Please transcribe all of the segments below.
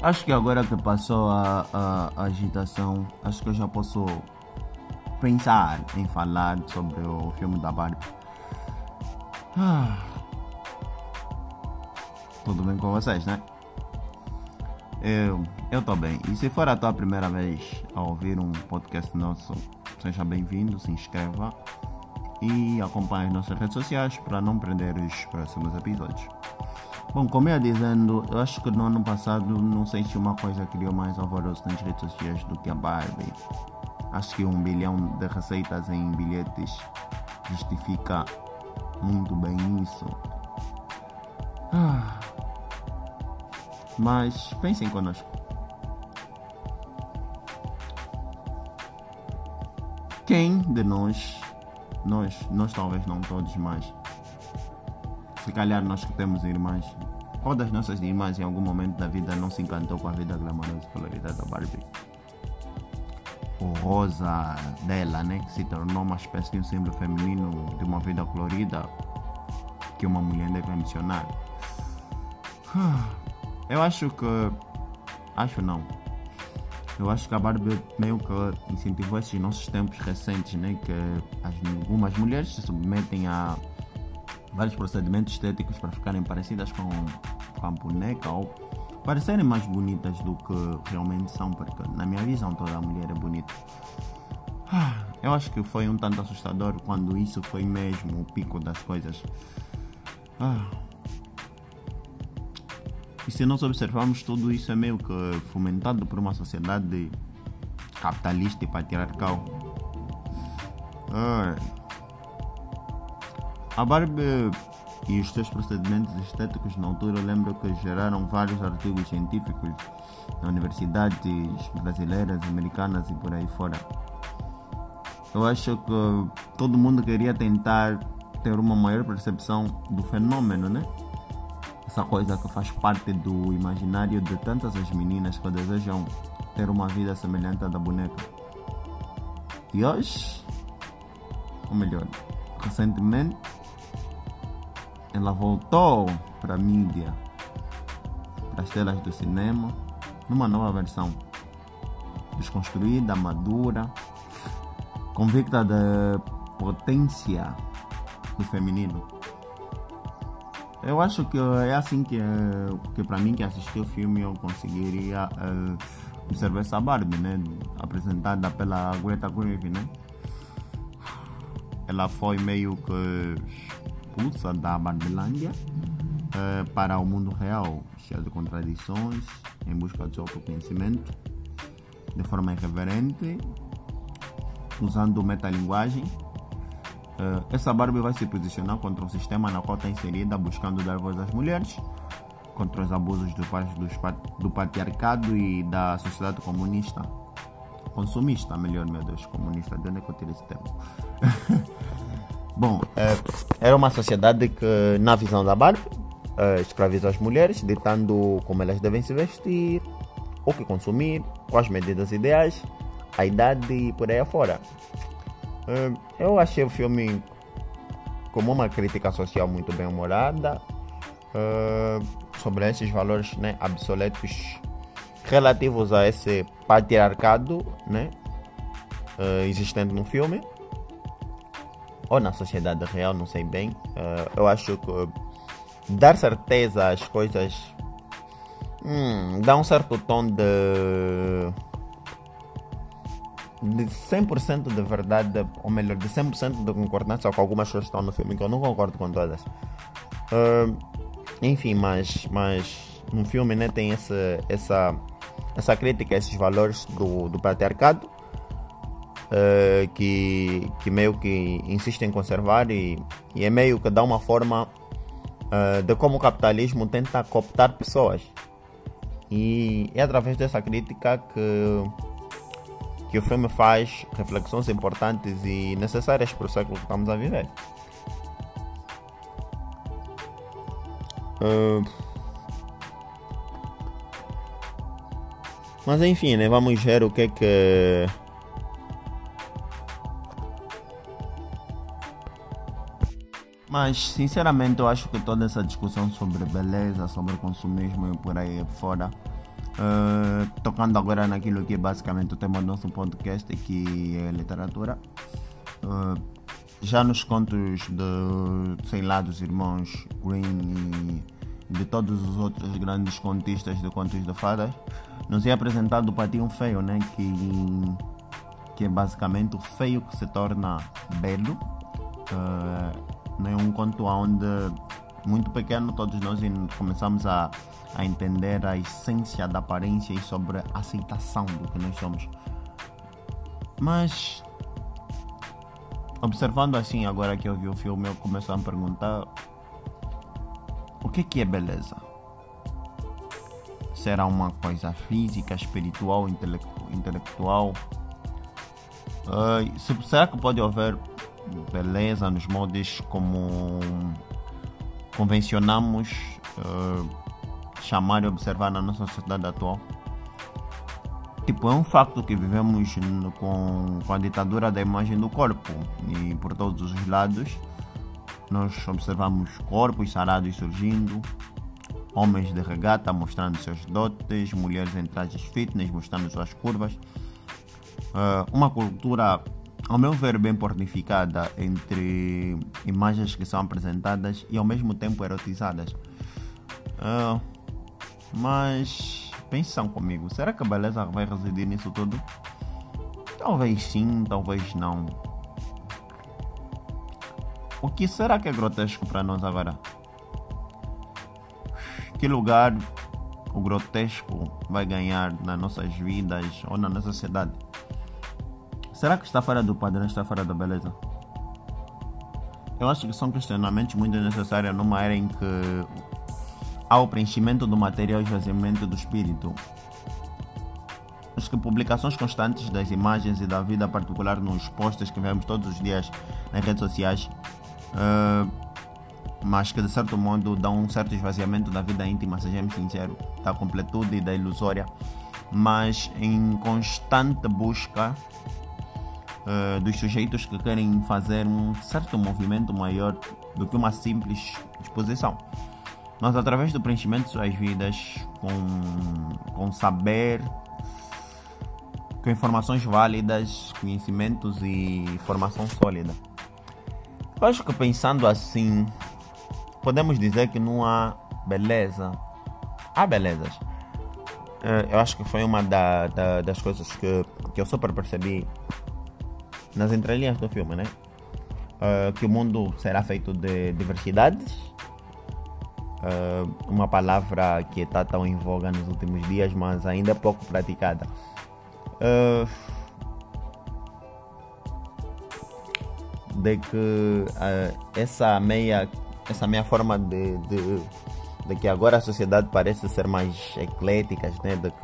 Acho que agora que passou a agitação, acho que eu já posso pensar em falar sobre o filme da Barbie. Tudo bem com vocês, né? Eu tô bem. E se for a tua primeira vez a ouvir um podcast nosso, seja bem-vindo, se inscreva e acompanhe as nossas redes sociais para não perder os próximos episódios. Bom, como eu ia dizendo, eu acho que no ano passado não sei se uma coisa criou mais alvoroço nas redes sociais do que a Barbie. Acho que 1 bilhão de receitas em bilhetes justifica muito bem isso. Mas pensem connosco. Quem de nós talvez não todos, mas se calhar nós que temos irmãs, qual das nossas irmãs em algum momento da vida não se encantou com a vida glamourosa e colorida da Barbie? O rosa dela, né, que se tornou uma espécie de um símbolo feminino de uma vida colorida que uma mulher deve ambicionar. Eu acho que a Barbie meio que incentivou esses nossos tempos recentes, né, que algumas mulheres se submetem a vários procedimentos estéticos para ficarem parecidas com a boneca ou parecerem mais bonitas do que realmente são, porque na minha visão toda a mulher é bonita. Eu acho que foi um tanto assustador quando isso foi mesmo o pico das coisas. E se nós observarmos, tudo isso é meio que fomentado por uma sociedade capitalista e patriarcal. A Barbie e os seus procedimentos estéticos na altura, eu lembro que geraram vários artigos científicos na universidades brasileiras, americanas e por aí fora. Eu acho que todo mundo queria tentar ter uma maior percepção do fenômeno, né? Essa coisa que faz parte do imaginário de tantas as meninas que desejam ter uma vida semelhante à da boneca. E hoje, ou melhor, recentemente, ela voltou para a mídia, para as telas do cinema, numa nova versão, desconstruída, madura, convicta da potência do feminino. Eu acho que é assim que para mim, que assisti o filme, eu conseguiria observar essa Barbie, né, apresentada pela Greta Gerwig, né? Ela foi meio que expulsa da Barbilândia para o mundo real, cheio de contradições, em busca de seu autoconhecimento, de forma irreverente, usando metalinguagem. Essa Barbie vai se posicionar contra o sistema na qual está inserida, buscando dar voz às mulheres, contra os abusos do patriarcado e da sociedade consumista, meu Deus, comunista, de onde é que eu tirei esse termo? Bom, era uma sociedade que, na visão da Barbie, escraviza as mulheres, ditando como elas devem se vestir, o que consumir, quais medidas ideais, a idade e por aí afora. Eu achei o filme como uma crítica social muito bem humorada sobre esses valores, né, obsoletos relativos a esse patriarcado, né, existente no filme ou na sociedade real, não sei bem. Eu acho que dar certeza às coisas dá um certo tom de 100% de verdade, ou melhor, de 100% de concordância com algumas coisas que estão no filme, que eu não concordo com todas. Enfim, mas no filme, né, tem essa crítica a esses valores do patriarcado, que meio que insiste em conservar e é meio que dá uma forma de como o capitalismo tenta cooptar pessoas. E é através dessa crítica que o filme faz reflexões importantes e necessárias para o século que estamos a viver. Mas enfim, né, vamos ver o que é que... Mas sinceramente eu acho que toda essa discussão sobre beleza, sobre consumismo e por aí fora Tocando agora naquilo que é basicamente o tema do nosso podcast, que é literatura. Já nos contos dos irmãos Green e de todos os outros grandes contistas de contos de fadas, nos é apresentado o patinho feio, né? Que é basicamente o feio que se torna belo. É um conto onde, muito pequeno, todos nós começamos a entender a essência da aparência e sobre a aceitação do que nós somos. Mas, observando assim, agora que eu vi o filme, eu começo a me perguntar: o que é beleza? Será uma coisa física, espiritual, intelectual? Será que pode haver beleza nos modos como convencionamos chamar e observar na nossa sociedade atual? É um facto que vivemos com a ditadura da imagem do corpo, e por todos os lados nós observamos corpos sarados surgindo, homens de regata mostrando seus dotes, mulheres em trajes fitness mostrando suas curvas. Uma cultura, ao meu ver, bem pornificada entre imagens que são apresentadas e ao mesmo tempo erotizadas. Mas pensam comigo, será que a beleza vai residir nisso tudo? Talvez sim, talvez não. O que será que é grotesco para nós agora? Que lugar o grotesco vai ganhar nas nossas vidas ou na nossa sociedade? Será que está fora do padrão, está fora da beleza? Eu acho que são questionamentos muito necessários numa era em que há o preenchimento do material e esvaziamento do espírito. Acho que publicações constantes das imagens e da vida particular nos posts que vemos todos os dias nas redes sociais, mas que de certo modo dão um certo esvaziamento da vida íntima, sejamos sinceros, da completude e da ilusória, mas em constante busca dos sujeitos que querem fazer um certo movimento maior do que uma simples exposição. Nós, através do preenchimento de suas vidas com saber, com informações válidas, conhecimentos e formação sólida. Eu acho que, pensando assim, podemos dizer que não há beleza. Há belezas. Eu acho que foi uma das coisas que eu super percebi nas entrelinhas do filme, né? Que o mundo será feito de diversidades. Uma palavra que está tão em voga nos últimos dias, mas ainda pouco praticada. De que essa meia forma de que agora a sociedade parece ser mais eclética, né? De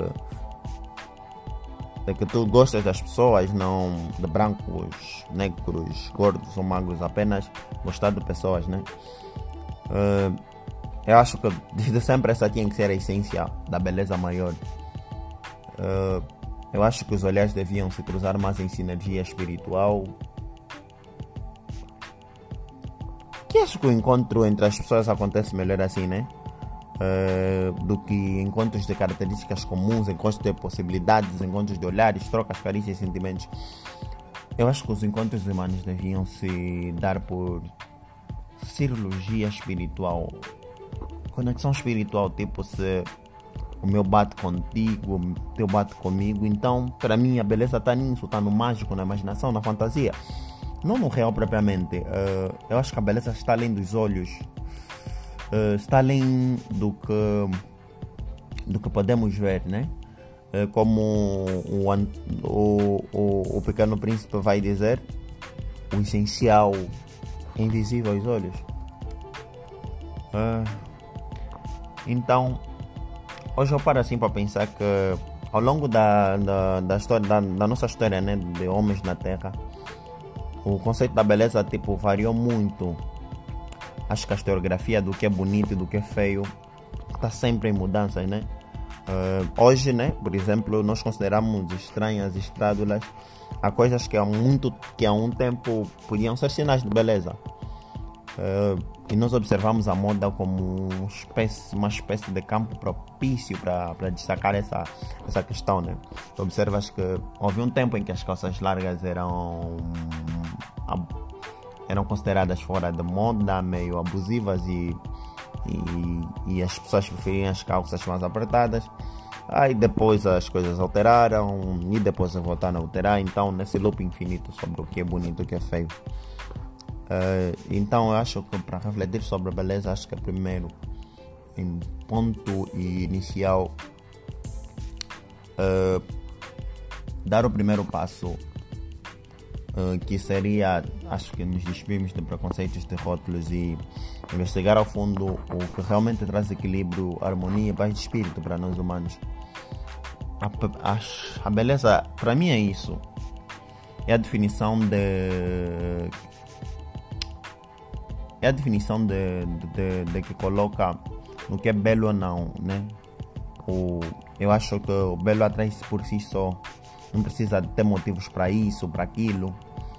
que tu gostas das pessoas, não de brancos, negros, gordos ou magros, apenas gostar de pessoas, né? Eu acho que desde sempre essa tinha que ser a essência da beleza maior. Eu acho que os olhares deviam se cruzar mais em sinergia espiritual. Que acho que o encontro entre as pessoas acontece melhor assim, né? Do que encontros de características comuns, encontros de possibilidades, encontros de olhares, trocas, carícias e sentimentos. Eu acho que os encontros humanos deviam se dar por cirurgia espiritual, conexão espiritual, tipo, se o meu bate contigo, o teu bate comigo. Então, para mim, a beleza está nisso, está no mágico, na imaginação, na fantasia, não no real propriamente. Eu acho que a beleza está além dos olhos, está além do que podemos ver, né? Como o Pequeno Príncipe vai dizer, o essencial é invisível aos olhos. Então, hoje eu paro assim para pensar que ao longo da história, da nossa história, né, de homens na Terra, o conceito da beleza tipo variou muito. Acho que a historiografia do que é bonito e do que é feio está sempre em mudanças, né? Hoje, né, por exemplo, nós consideramos estranhas, estrádulas, a coisas que há um tempo podiam ser sinais de beleza. E nós observamos a moda como uma espécie de campo propício para destacar essa questão, né? Tu observas que houve um tempo em que as calças largas eram consideradas fora de moda, meio abusivas e as pessoas preferiam as calças mais apertadas. Aí depois as coisas alteraram e depois voltaram a alterar. Então, nesse loop infinito sobre o que é bonito e o que é feio. Então, eu acho que para refletir sobre a beleza, acho que primeiro, em ponto inicial, dar o primeiro passo, que seria, acho que nos despimos de preconceitos, de rótulos e investigar ao fundo o que realmente traz equilíbrio, harmonia, paz de espírito para nós humanos. A beleza, para mim, é isso. É a definição de que coloca no que é belo ou não, né? Eu acho que o belo atrai-se por si só. Não precisa ter motivos para isso, para aquilo.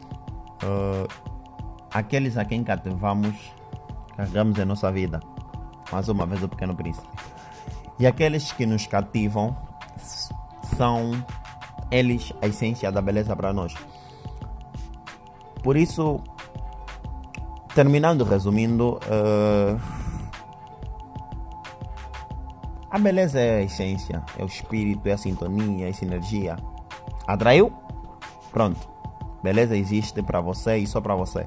Aqueles a quem cativamos, carregamos em nossa vida. Mais uma vez, o Pequeno Príncipe. E aqueles que nos cativam são eles a essência da beleza para nós. Por isso, terminando, resumindo, a beleza é a essência, é o espírito, é a sintonia, é a sinergia. Atraiu? Pronto. Beleza existe para você e só para você.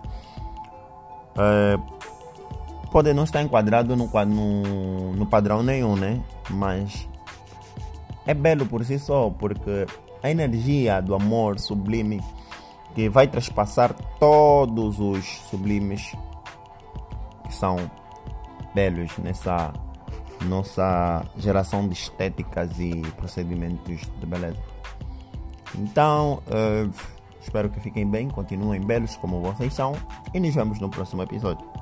Pode não estar enquadrado no padrão nenhum, né? Mas é belo por si só, porque a energia do amor sublime que vai transpassar todos os sublimes que são belos nessa nossa geração de estéticas e procedimentos de beleza. Então, espero que fiquem bem, continuem belos como vocês são e nos vemos no próximo episódio.